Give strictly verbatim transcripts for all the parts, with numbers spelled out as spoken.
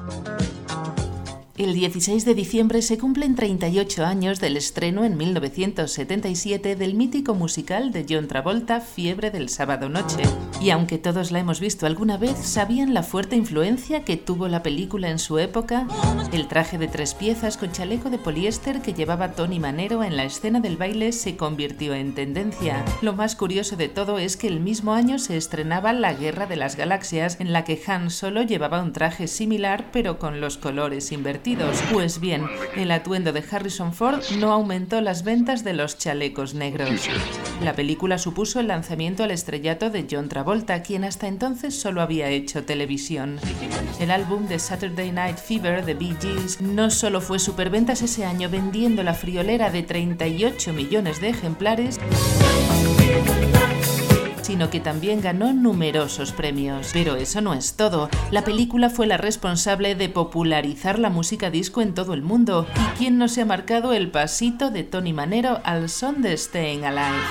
El dieciséis de diciembre se cumplen treinta y ocho años del estreno en mil novecientos setenta y siete del mítico musical de John Travolta, Fiebre del sábado noche. Y aunque todos la hemos visto alguna vez, ¿sabían la fuerte influencia que tuvo la película en su época? El traje de tres piezas con chaleco de poliéster que llevaba Tony Manero en la escena del baile se convirtió en tendencia. Lo más curioso de todo es que el mismo año se estrenaba La Guerra de las Galaxias, en la que Han Solo llevaba un traje similar pero con los colores invertidos. Pues bien, el atuendo de Harrison Ford no aumentó las ventas de los chalecos negros. La película supuso el lanzamiento al estrellato de John Travolta, quien hasta entonces solo había hecho televisión. El álbum de Saturday Night Fever de Bee Gees no solo fue superventas ese año, vendiendo la friolera de treinta y ocho millones de ejemplares, sino que también ganó numerosos premios. Pero eso no es todo. La película fue la responsable de popularizar la música disco en todo el mundo. ¿Y quién no se ha marcado el pasito de Tony Manero al son de Staying Alive?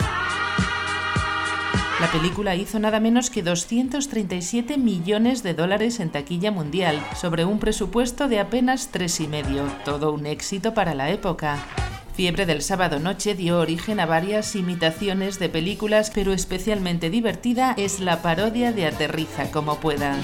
La película hizo nada menos que doscientos treinta y siete millones de dólares en taquilla mundial, sobre un presupuesto de apenas tres y medio. Todo un éxito para la época. Fiebre del sábado noche dio origen a varias imitaciones de películas, pero especialmente divertida es la parodia de Aterriza como puedas.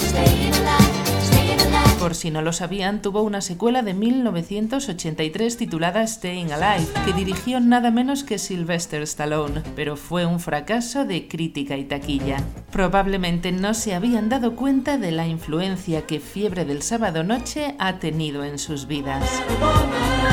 Por si no lo sabían, tuvo una secuela de mil novecientos ochenta y tres titulada Staying Alive, que dirigió nada menos que Sylvester Stallone, pero fue un fracaso de crítica y taquilla. Probablemente no se habían dado cuenta de la influencia que Fiebre del sábado noche ha tenido en sus vidas.